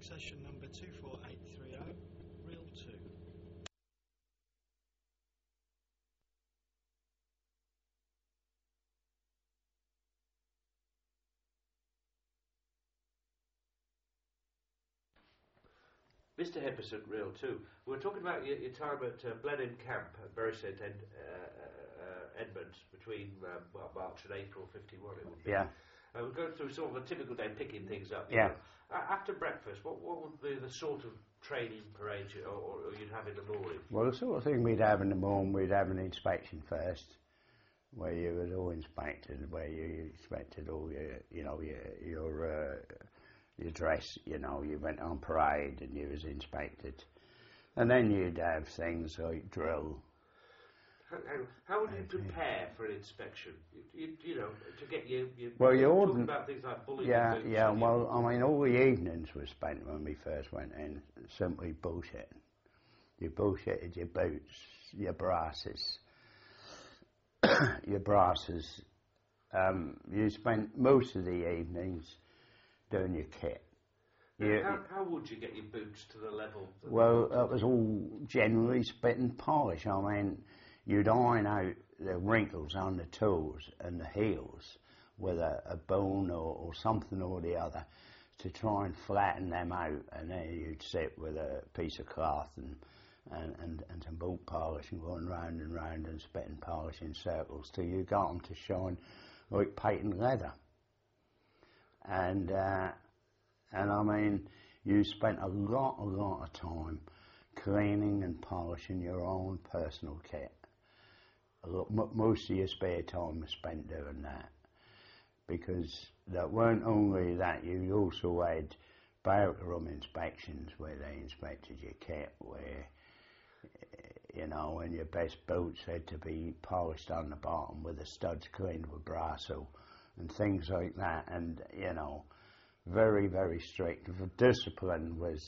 session number 24830, reel 2. Mr. Henderson, reel 2. We were talking about your time at Blenheim Camp at Bury St Edmunds between March and April 51 it would be. Yeah. We're going through sort of a typical day, picking things up. Yeah. After breakfast, what would be the sort of training parade or you'd have in the morning? Well, the sort of thing we'd have in the morning, we'd have an inspection first, where you was all inspected, where you inspected all your dress, you went on parade and you was inspected. And then you'd have things like drill. How would you prepare for an inspection? To get your well, you talking wouldn't. About things like bullying. Yeah. Well, I mean, all the evenings were spent when we first went in simply bullshit. You bullshitted your boots, your brasses, you spent most of the evenings doing your kit. How would you get your boots to the level? Well, that was all generally spit and polish. I mean, you'd iron out the wrinkles on the toes and the heels with a bone or something or the other to try and flatten them out, and then you'd sit with a piece of cloth and some boot polish and going round and round and spit and polish in circles till you got them to shine like patent leather. And I mean, you spent a lot of time cleaning and polishing your own personal kit. Most of your spare time was spent doing that, because that weren't only that, you also had barrack room inspections where they inspected your kit, where and your best boots had to be polished on the bottom with the studs cleaned with Brasso and things like that, and very, very strict. The discipline was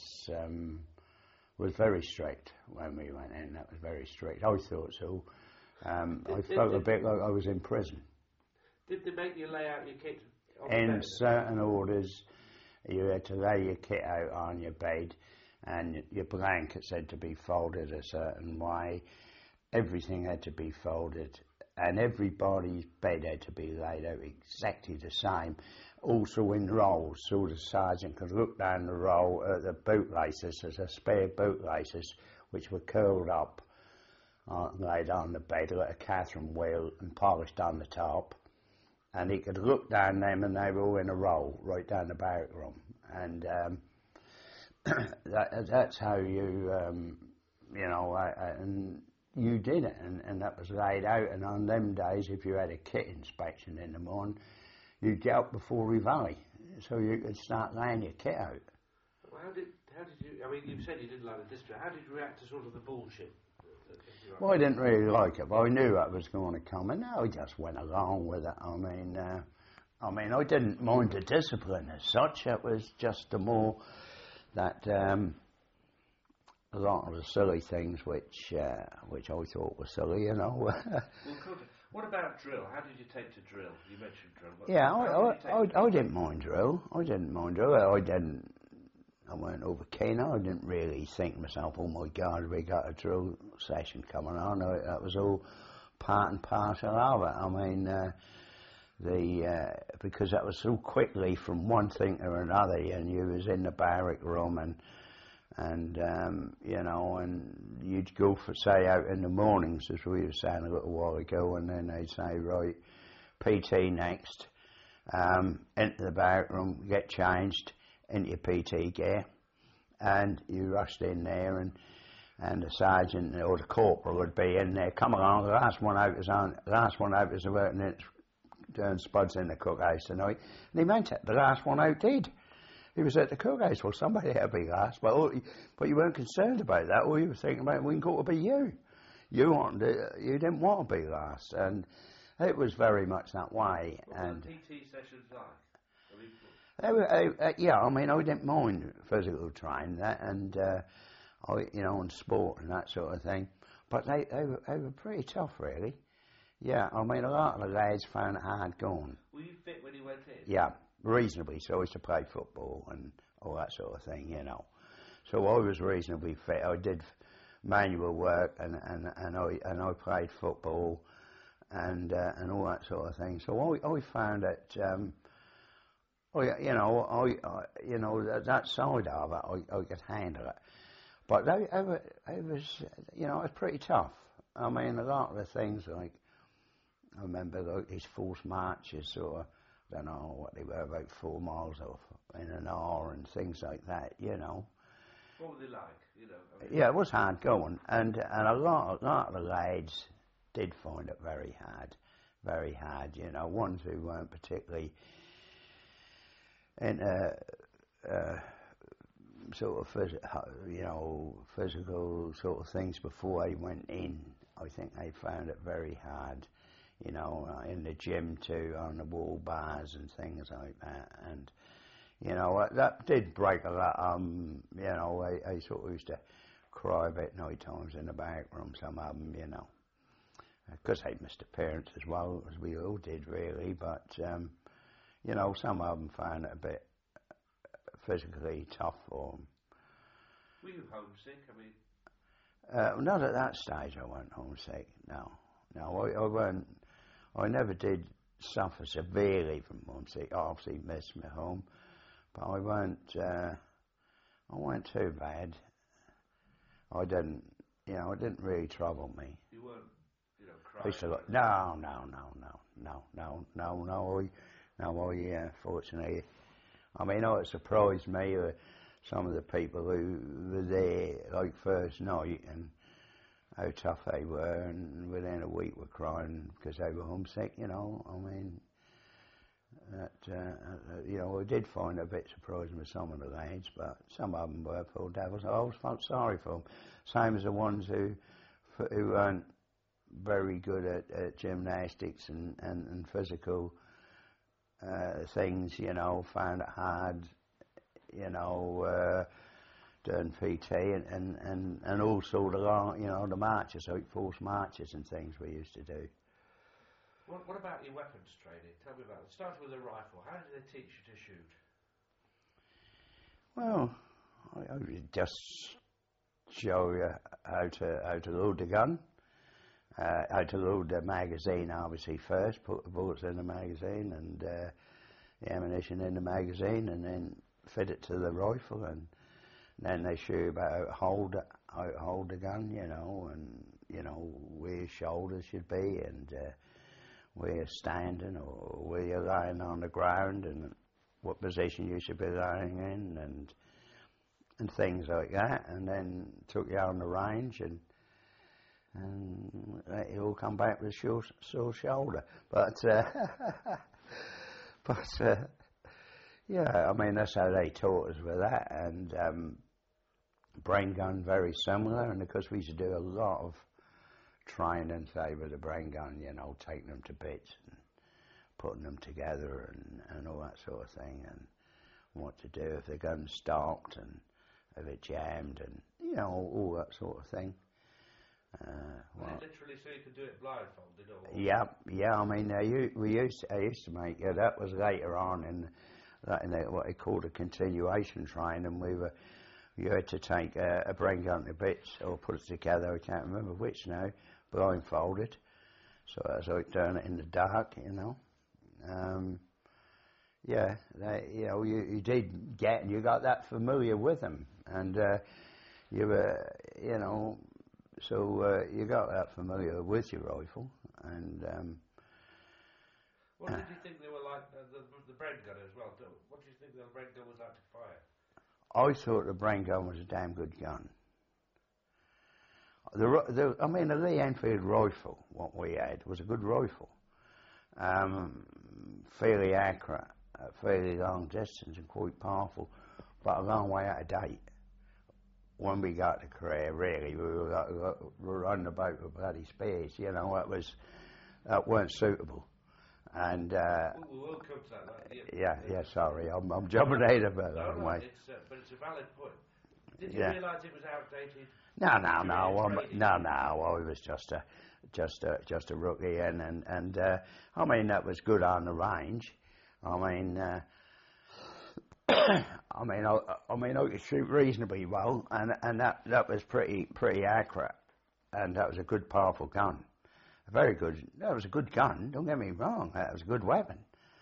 very strict when we went in. That was very strict. I thought so. I felt a bit like I was in prison. Did they make you lay out your kit on in the bed? Certain orders, you had to lay your kit out on your bed, and your blankets had to be folded a certain way. Everything had to be folded, and everybody's bed had to be laid out exactly the same, also in rolls, so the sergeant could look down the roll at the bootlaces. There's a spare bootlaces which were curled up, laid on the bed like a Catherine wheel and polished on the top, and he could look down them and they were all in a roll right down the barrack room, and that's how you and you did it, and that was laid out. And on them days, if you had a kit inspection in the morning, you'd get up before Reveille, so you could start laying your kit out. Well, how did you? I mean, you said you didn't like the discipline. How did you react to sort of the bullshit? Well, I didn't really like it, but I knew that was going to come, and I just went along with it. I mean, I didn't mind the discipline as such. It was just the more that a lot of the silly things which I thought were silly, Well, what about drill? How did you take to drill? You mentioned drill. I didn't mind drill. I weren't over keen. I didn't really think to myself, oh my God, we got a drill session coming on. That was all part and parcel of it. I mean, because that was so quickly from one thing to another, and you was in the barrack room and you'd go for, say, out in the mornings, as we were saying a little while ago, and then they'd say, right, PT next, into the barrack room, get changed into your PT gear, and you rushed in there, and the sergeant or the corporal would be in there, come along, the last one out is working doing spuds in the cookhouse tonight, and he meant it, the last one out did. He was at the cookhouse. Well, somebody had to be last, but you weren't concerned about that. All you were thinking about, we can go to be you. You didn't want to be last, and it was very much that way. What were the PT sessions like? Yeah, I mean, I didn't mind physical training and and sport and that sort of thing, but they were pretty tough, really. Yeah, I mean, a lot of the lads found it hard going. Were you fit when you went in? Yeah. Reasonably so. I used to play football, and all that sort of thing, you know. So I was reasonably fit. I did manual work and I played football and all that sort of thing. So I found that that side of it I could handle it. But it was it was pretty tough. I mean, a lot of the things, like I remember like these forced marches, sort of, I don't know what they were, about 4 miles off in an hour and things like that, you know. What were they like, you know? I mean, Yeah, it was hard going, and a lot of the lads did find it very hard, you know. Ones who weren't particularly into sort of physical sort of things before they went in. I think they found it very hard, you know, in the gym too, on the wall bars and things like that, and you know, that did break a lot. You know, I sort of used to cry a bit night times in the back room, some of them, you know, because they missed their parents as well, as we all did really, but, you know, some of them found it a bit physically tough for them. Were you homesick? I mean, not at that stage I wasn't homesick, no, I weren't, I never did suffer severely from homesick. I obviously missed my home. But I weren't too bad. I didn't, you know, it didn't really trouble me. you weren't, you know, I used to crying. look, no, fortunately, I mean, it surprised me, some of the people who were there, like, first night, and how tough they were, and within a week were crying because they were homesick, you know, I mean, you know, I did find it a bit surprising with some of the lads, but some of them were poor devils. I always felt sorry for them. Same as the ones who weren't very good at gymnastics and physical things, you know, found it hard, you know, doing PT and also you know, the marches, like forced marches and things we used to do. What about your weapons training? Tell me about it. Start with a rifle. How did they teach you to shoot? Well, I would just show you how to load the gun, how to load the magazine obviously first, put the bullets in the magazine and the ammunition in the magazine, and then fit it to the rifle, and then they show you about how to hold the gun, you know, and you know where your shoulders should be, and where you're standing or where you're lying on the ground, and what position you should be lying in, and things like that. And then took you on the range and let you all come back with a sore shoulder. But yeah, I mean, that's how they taught us with that. And brain gun very similar, and because we used to do a lot of training, say, with a brain gun, you know, taking them to bits and putting them together and all that sort of thing, and what to do if the gun stopped and if it jammed, and you know, all that sort of thing. Well, literally, so you could do it blindfolded, or? Yeah. I mean, I used to make that was later on in what they called a continuation training. You had to take a brain gun to bits or put it together. I can't remember which now. Blindfolded, so as I doing it in the dark, you know. Yeah, you know, you did get, and you got that familiar with them, and you were, you know, so you got that familiar with your rifle, and. What did you think they were like, the brain gun as well? What do you think the brain gun was like to fire? I thought the brain gun was a damn good gun. I mean, the Lee Enfield rifle, what we had, was a good rifle. Fairly accurate, fairly long distance and quite powerful, but a long way out of date. When we got to Korea, really, we were running about with bloody spears, you know, that weren't suitable. And we'll come to that. Yeah. Sorry, I'm jumping ahead of it. No, but it's a valid point. Did you realise it was outdated? No. I was just a rookie, and I mean, that was good on the range. I mean, I could shoot reasonably well, and that was pretty accurate, and that was a good, powerful gun. A very good. That was a good gun. Don't get me wrong. That was a good weapon.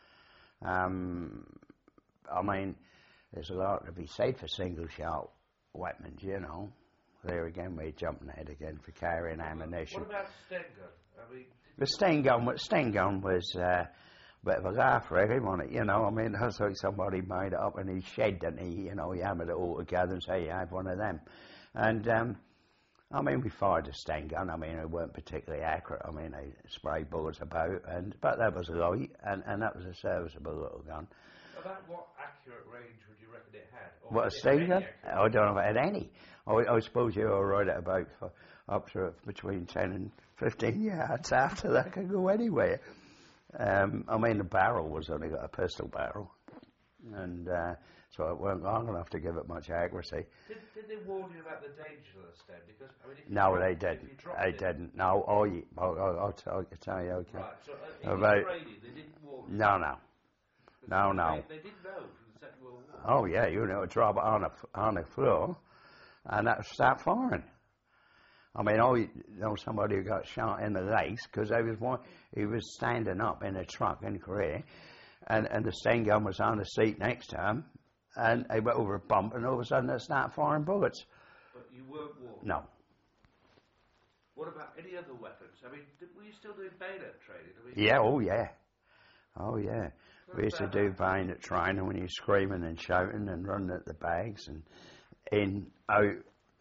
There's a lot to be said for single-shot weapons, you know. There again, we're jumping ahead again for carrying ammunition. What about Sten gun? The Sten gun was a bit of a laugh, really, wasn't it? You know, that's like somebody made it up in his shed, didn't he? You know, he hammered it all together and said, "You have one of them." And we fired a Sten gun. It weren't particularly accurate. They sprayed bullets about, but that was light, and that was a serviceable little gun. About what accurate range would you reckon it had? Or What, a Sten gun? I don't know if it had any. I suppose you were right at about up to between 10 and 15 yards. After that, could go anywhere. The barrel was only got a pistol barrel, and so it weren't long enough to give it much accuracy. Did they warn you about the dangers of the Sten? Because no, they didn't. They didn't. No, I'll tell you. Okay. Right. So in training, they didn't warn you. No. They didn't know from the Second World War. Oh yeah, drop it on the floor, and that would start firing. I know somebody who got shot in the legs because he was standing up in a truck in Korea, and the Sten gun was on the seat next to him, and he went over a bump, and all of a sudden they started firing bullets. But you weren't warned? No. What about any other weapons? Were you still doing bayonet training? Yeah, oh yeah. We used to do bayonet training when you're screaming and shouting and running at the bags and in, out,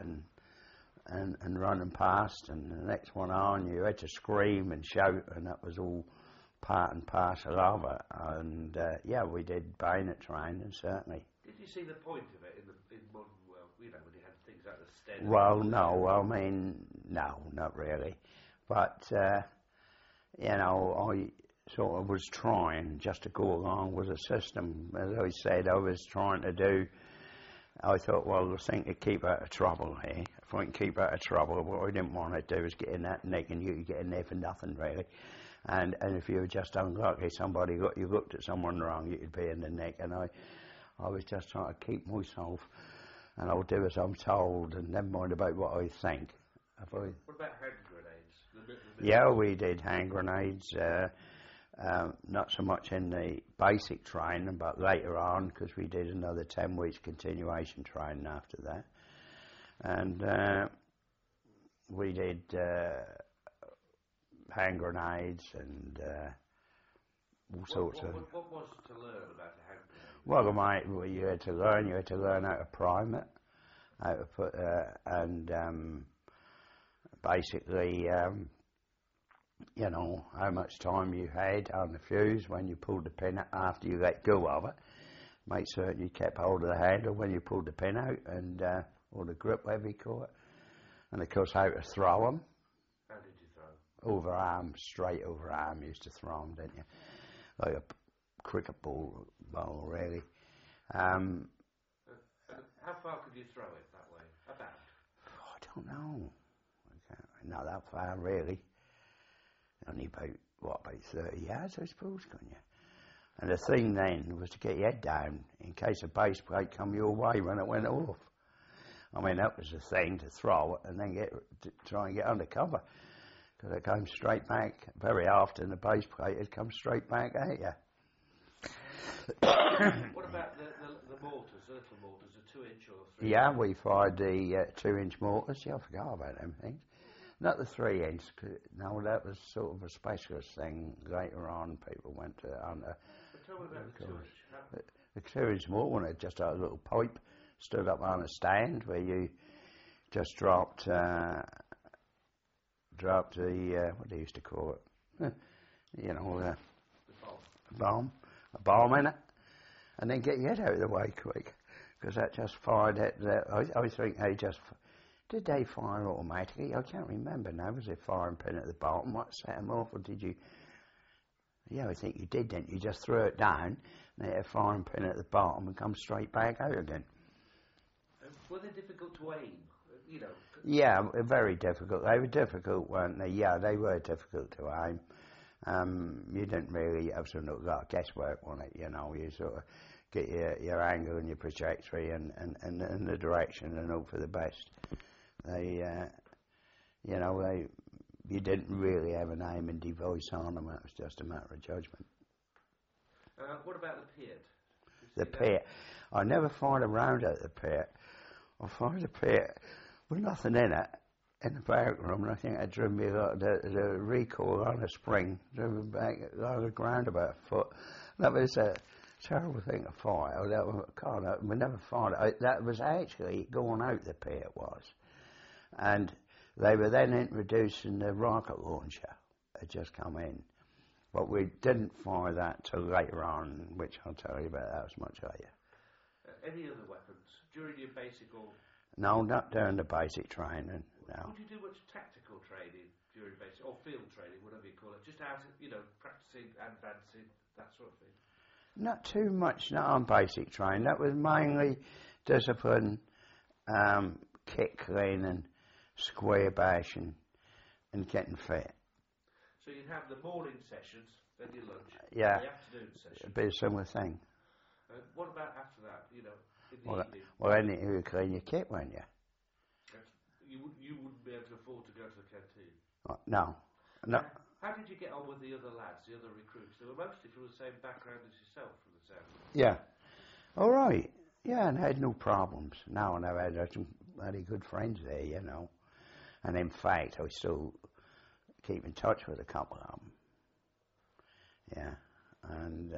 and running past, and the next one on, you had to scream and shout, and that was all part and parcel of it. And we did bayonet training, certainly. Did you see the point of it in modern world? When you had things like the Sten? Well, no. No, not really. But I sort of was trying just to go along with the system. As I said, I was trying to do. I thought, well, the thing to keep out of trouble here. If I can keep out of trouble, what I didn't want to do is get in that neck, and you get in there for nothing, really. And if you were just unlucky, you looked at someone wrong, you'd be in the neck. And I was just trying to keep myself, and I'll do as I'm told, and never mind about what I think. What about hand grenades? Yeah, we did hand grenades. Not so much in the basic training, but later on, because we did another 10 weeks continuation training after that. And we did hand grenades and all sorts of... What was to learn about a hand grenade? Well, you had to learn how to prime it, how to put, basically... how much time you had on the fuse when you pulled the pin out after you let go of it. Make certain you kept hold of the handle when you pulled the pin out, and or the grip, whatever you call it. And of course, how to throw them. How did you throw? Overarm, straight overarm, you used to throw them, didn't you? Like a cricket ball, really. How far could you throw it that way? About? I don't know. Not that far, really. Only about 30 yards, I suppose, couldn't you? And the thing then was to get your head down in case a base plate come your way when it went off. That was the thing, to throw it and then try and get under cover, because it came straight back. Very often the base plate had come straight back at you. What about the mortars, the little mortars, the 2-inch or 3-inch? Yeah, we fired the 2-inch mortars. Yeah, I forgot about them things. Not the 3-inch. No, that was sort of a specialist thing. Later on, people went to on the. Tell me about the 2-inch. The 2-inch mortar one had just a little pipe stood up on a stand where you just dropped the what they used to call it, the bomb, a bomb in it, and then get your head out of the way quick, because that just fired it. I think they just. Did they fire automatically? I can't remember now. Was there a firing pin at the bottom? What set them off, or did you... Yeah, I think you did, didn't you? Just threw it down, and they had a firing pin at the bottom and come straight back out again. Were they difficult to aim? Yeah, very difficult. They were difficult, weren't they? Yeah, they were difficult to aim. You didn't really have sort of lot of guesswork on it, you know. You sort of get your angle and your trajectory and the direction and hope for the best. You didn't really have an aim and device on them. It was just a matter of judgment. What about the pit? The pit. I never fired around at the pit. I fired the pit with nothing in it in the back room, and I think it drew me the recoil on a spring, drew me back along the ground about a foot. That was a terrible thing to fire. We never fired it. That was actually going out the pit, it was. And they were then introducing the rocket launcher. It just come in. But we didn't fire that till later on, which I'll tell you about that was much later. Any other weapons during your basic or? No, not during the basic training. No. Would you do much tactical training during basic or field training, whatever you call it? Just out, practicing, advancing, that sort of thing. Not too much, not on basic training. That was mainly discipline, kick cleaning, square bashing, and getting fit. So you'd have the morning sessions, then your lunch, yeah, the afternoon session. It'd be a similar thing. What about after that? In the evening. Well, then you would clean your kit, wouldn't you? You wouldn't be able to afford to go to the canteen. No. How did you get on with the other lads, the other recruits? They were mostly from the same background as yourself, from the sound. Yeah. All right. Yeah, and had no problems. No, and I had some very good friends there, you know. And in fact, I still keep in touch with a couple of them. Yeah. And,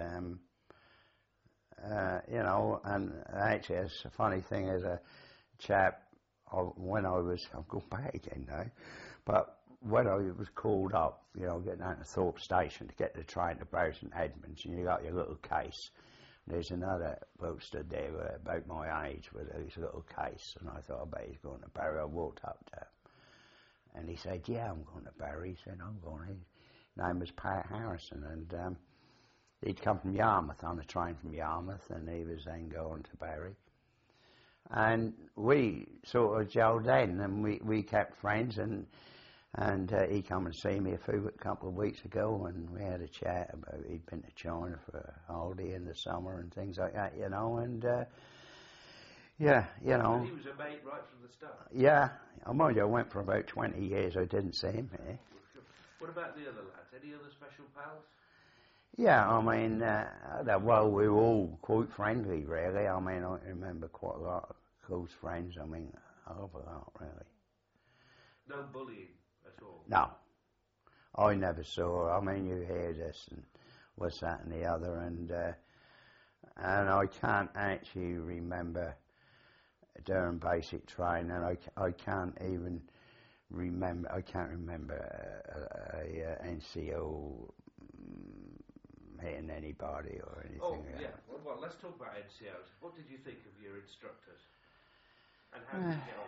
and actually, it's a funny thing, as a chap, when I was, I'll go back again now, but when I was called up, getting out to Thorpe Station to get the train to Burton Edmonds, and you got your little case. There's another bloke stood there about my age with his little case, and I thought, I bet he's going to Barry. I walked up to him, and he said, yeah, I'm going to Barry. He said, I'm going. His name was Pat Harrison, and he'd come from Yarmouth, on a train from Yarmouth, and he was then going to Barry. And we sort of gelled then, and we kept friends, and he come and see me a couple of weeks ago, and we had a chat about he'd been to China for a holiday in the summer and things like that, and yeah, He was a mate right from the start. Yeah, I mind you, I went for about 20 years, I didn't see him here. What about the other lads? Any other special pals? Yeah, I mean, well, we were all quite friendly, really. I mean, I remember quite a lot of close friends. I mean, a hell of a lot, really. No bullying at all? No. I never saw. I mean, you hear this and what's that and the other, and I can't actually remember during basic training. I can't even remember. I can't remember a NCO hitting anybody or anything. Oh, yeah. Well, let's talk about NCOs. What did you think of your instructors? And how did you get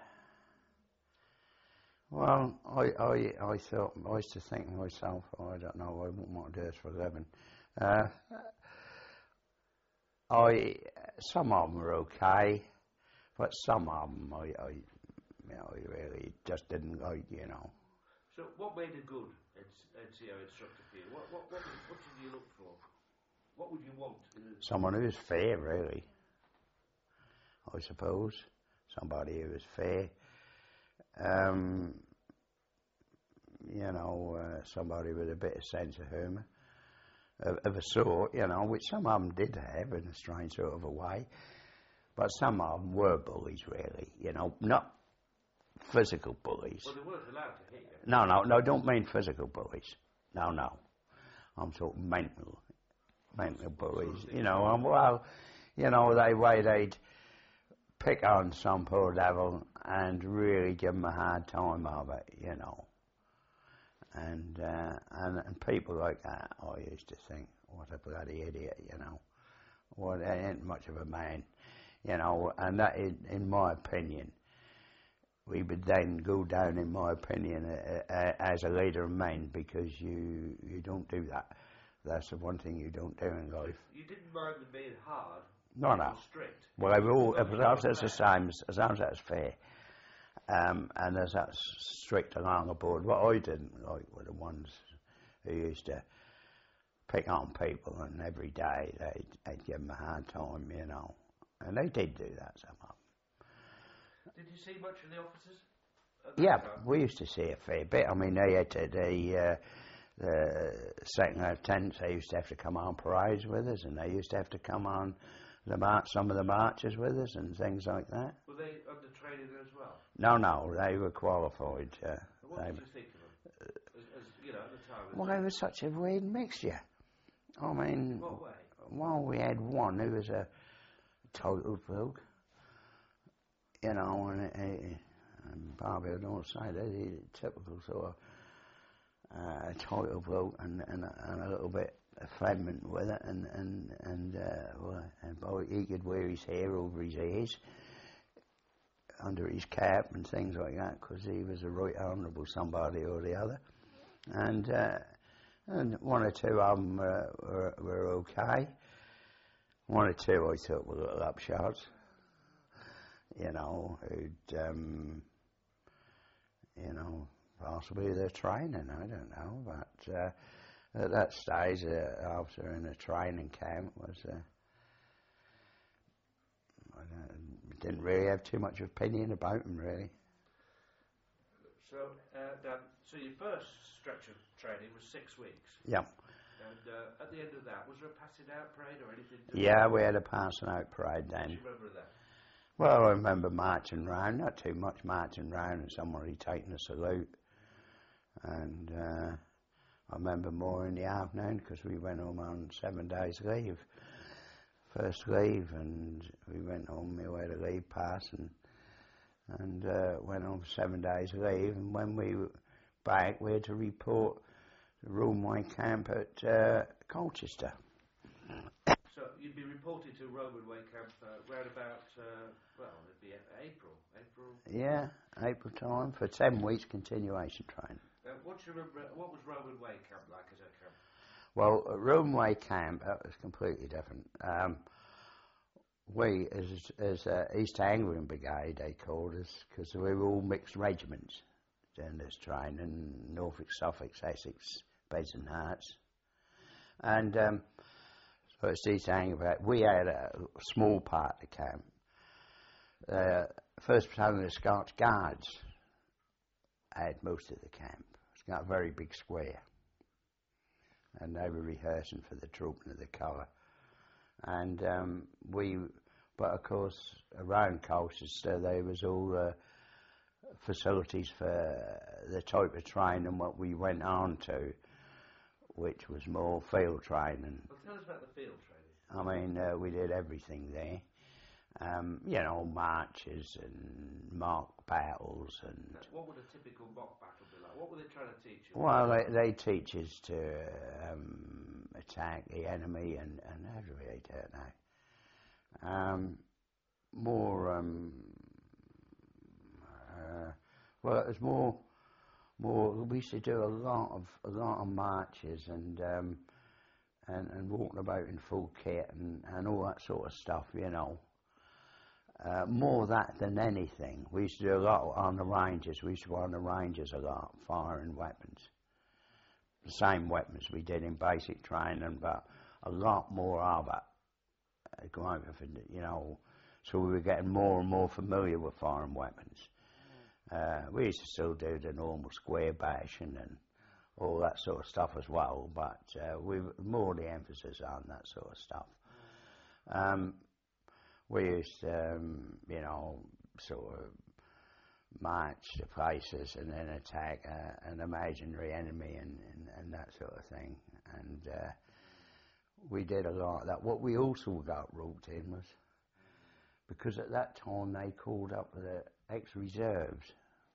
on with them? Well, I thought, I used to think to myself, I don't know, I wouldn't want to do this for a living. Some of them were okay, but some of them I really just didn't like, So what made a good NCO instructor for you? What did you look for? What would you want? Someone who was fair, really, I suppose. Somebody who was fair. Somebody with a bit of sense of humour, of a sort, which some of them did have in a strange sort of a way. But some of them were bullies, really, not physical bullies. Well, they weren't allowed to hit you. No, don't mean physical bullies. No. I'm talking mental bullies. They'd pick on some poor devil and really give him a hard time of it, And people like that, I used to think, what a bloody idiot, Well, they ain't much of a man, and that, in my opinion, we would then go down, in my opinion, as a leader of men, because you don't do that. That's the one thing you don't do in life. You didn't mind them being hard? No. Strict? Well, as long as it's the same, as long as that's fair, and as that's strict along the board. What I didn't like were the ones who used to pick on people, and every day they'd give them a hard time, you know. And they did do that, some of them. Did you see much of the officers? Yeah, we used to see a fair bit. I mean, they had the second lieutenants, they used to have to come on parades with us, and they used to have to come on some of the marches with us and things like that. Were they under training as well? No, they were qualified. What did you think of them? As you know, at the time. Well, they were such a weird mixture. I mean, What way? well, we had one who was a total bloke, you know, and Barbie, I don't say that, he's a typical sort of total bloke and a little bit effeminate with it, and boy, he could wear his hair over his ears, under his cap and things like that, because he was a right honourable somebody or the other, and one or two of them were okay. One or two I thought were little upshots, you know, who'd, you know, possibly they're training, I don't know, but at that stage, after in a training camp was, I didn't really have too much opinion about them, really. So, so your first stretch of training was 6 weeks? Yeah. And at the end of that, was there a passing out parade or anything? Yeah, we had a passing out parade then. Do you remember that? Well, I remember marching round, not too much marching round, and somebody taking a salute. And I remember more in the afternoon, because we went home on 7 days leave. First leave, and we went home, we had a leave pass, and went home for 7 days leave. And when we were back, we had to report the Roomway camp at Colchester. So you'd be reported to Roman Way camp round about, well, it'd be April. Yeah, April time for 10 weeks continuation training. What was Roman Way camp like as a camp? Well, Roman Way camp, that was completely different. We, as East Anglian Brigade, they called us, because we were all mixed regiments doing this training, Norfolk, Suffolk, Essex, Beds and Herts. And so it's East Anglian Brigade. We had a small part of the camp. First Battalion of the Scotch Guards had most of the camp. It's got a very big square. And they were rehearsing for the trooping of the colour. And but of course, around Colchester there was all facilities for the type of training what we went on to, which was more field training. Well, tell us about the field training. I mean, we did everything there. You know, marches and mock battles and... What would a typical mock battle be like? What were they trying to teach you? Well, they teach us to attack the enemy and how do we do it now? Well, it was more. We used to do a lot of marches and walking about in full kit and all that sort of stuff, you know. More that than anything. We used to do a lot on the ranges. We used to go on the ranges a lot, firing weapons. The same weapons we did in basic training, but a lot more of it. Going over, you know, so we were getting more and more familiar with firing weapons. We used to still do the normal square bashing and all that sort of stuff as well, but we more the emphasis on that sort of stuff. We used to, you know, sort of march to places and then attack an imaginary enemy and that sort of thing. And we did a lot of that. What we also got roped in was, because at that time they called up the ex-reserves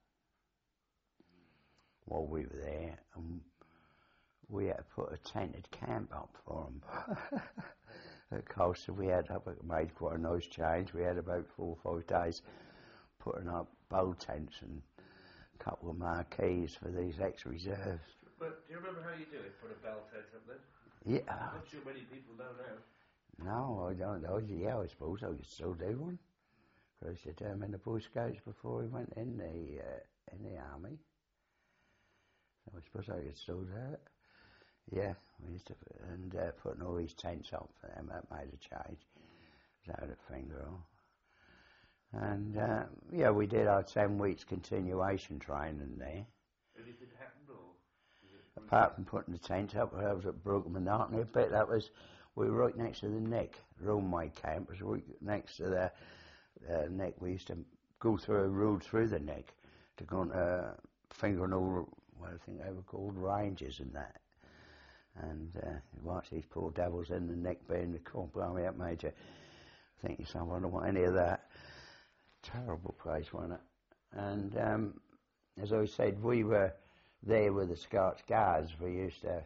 while we were there, and we had to put a tented camp up for them. At Colchester we made quite a nice change. We had about 4 or 5 days putting up bow tents and a couple of marquees for these ex-reserves. But do you remember how you do it? Put a bell tent up there? Yeah. I'm not sure many people know now. No, I don't know. Yeah, I suppose I could still do one. I used to do them in the Boy Scouts before we went in the army. So I suppose I could still do it. Yeah, we used to, and putting all these tents up for them, that made a change. Without a finger on. And yeah, we did our 10 weeks continuation training there. Anything happened, or? Apart from putting the tent up, I was at Broken Monotony a bit. We were right next to the neck. Runway camp was right next to the neck. We used to go through a road through the neck to go on fingering all, what I think they were called, ranges and that. And watch these poor devils in the neck being the corn. Blimey, that made you think yourself, I don't want any of that. Terrible place, wasn't it? And as I said, we were there with the Scots Guards. We used to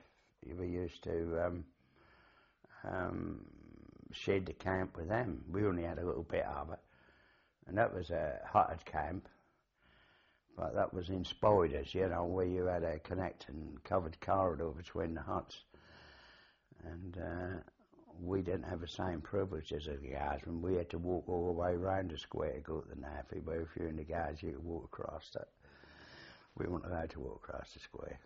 shed the camp with them. We only had a little bit of it, and that was a hutted camp. But that was in Spiders, you know, where you had a connecting covered corridor between the huts, and we didn't have the same privileges as the guardsmen. We had to walk all the way around the square to go to the naffy, but if you're in the guards, you could walk across that. We weren't allowed to walk across the square.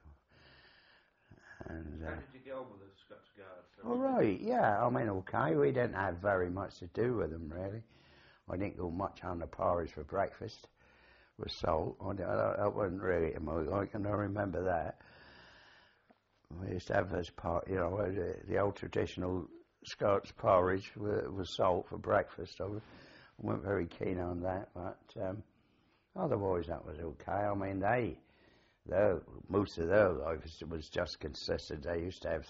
And how did you get on with the Scots Guards? All right, yeah, I mean, okay, we didn't have very much to do with them, really. I didn't go much on the porridge for breakfast with salt. That wasn't really a move. I can remember that. We used to have this part, you know, the old traditional Scots porridge with salt for breakfast. I weren't very keen on that, but otherwise that was okay. I mean, most of their life was just consistent. They used to have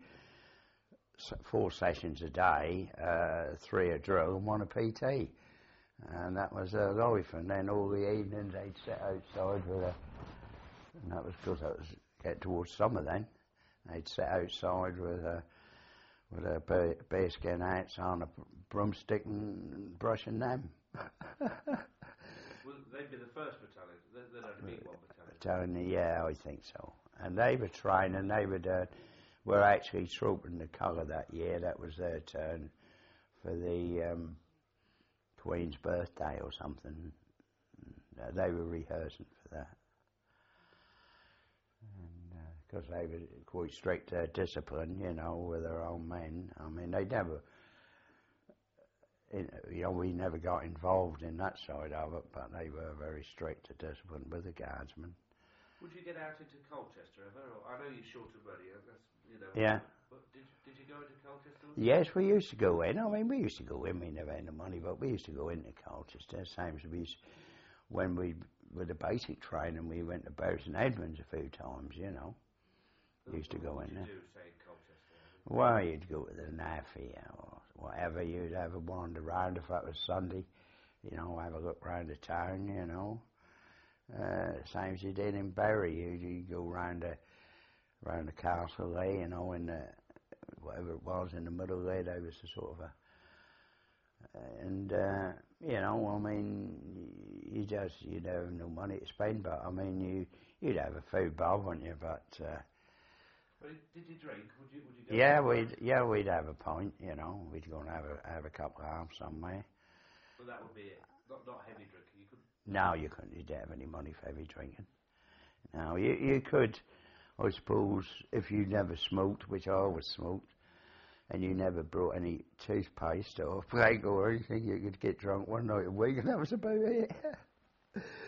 4 sessions a day, 3 a drill and 1 a PT. And that was their life. And then all the evenings they'd sit outside and that was because it was getting towards summer then. They'd sit outside with a bearskin hats on a broomstick and brushing them. Well, they'd be the first battalion. There'd only be 1 battalion. Yeah, I think so. And they were training. They were actually trooping the colour that year. That was their turn for the Queen's birthday or something. They were rehearsing for that. Because they were quite strict discipline, you know, with their own men. I mean, they never, you know, we never got involved in that side of it, but they were very strict to discipline with the guardsmen. Would you get out into Colchester ever? Or, I know you're short of money, that's, you know. Yeah. But did you go into Colchester? Yes, we used to go in. I mean, we used to go in. We never had the money, but we used to go into Colchester. Same as when we, with the basic training, we went to Bury St Edmunds a few times, you know. Used to go in there. What did you do, say, in Colchester? Well, you'd go to the naffy or whatever. You'd have a wander round if that was Sunday. You know, have a look round the town, you know. Same as you did in Bury. You'd go round the castle there, you know, in the, whatever it was in the middle there. There was a sort of you know, I mean, you'd have no money to spend, but I mean, you'd have a few bob, wouldn't you? But did you drink? Would you go? We'd have a pint, you know. We'd go and have a couple of halves somewhere. Well, that would be it. Not heavy drinking. You couldn't. No, you couldn't. You didn't have any money for heavy drinking. No, you could, I suppose, if you never smoked, which I always smoked, and you never brought any toothpaste or Prego or anything, you could get drunk one night a week, and that was about it.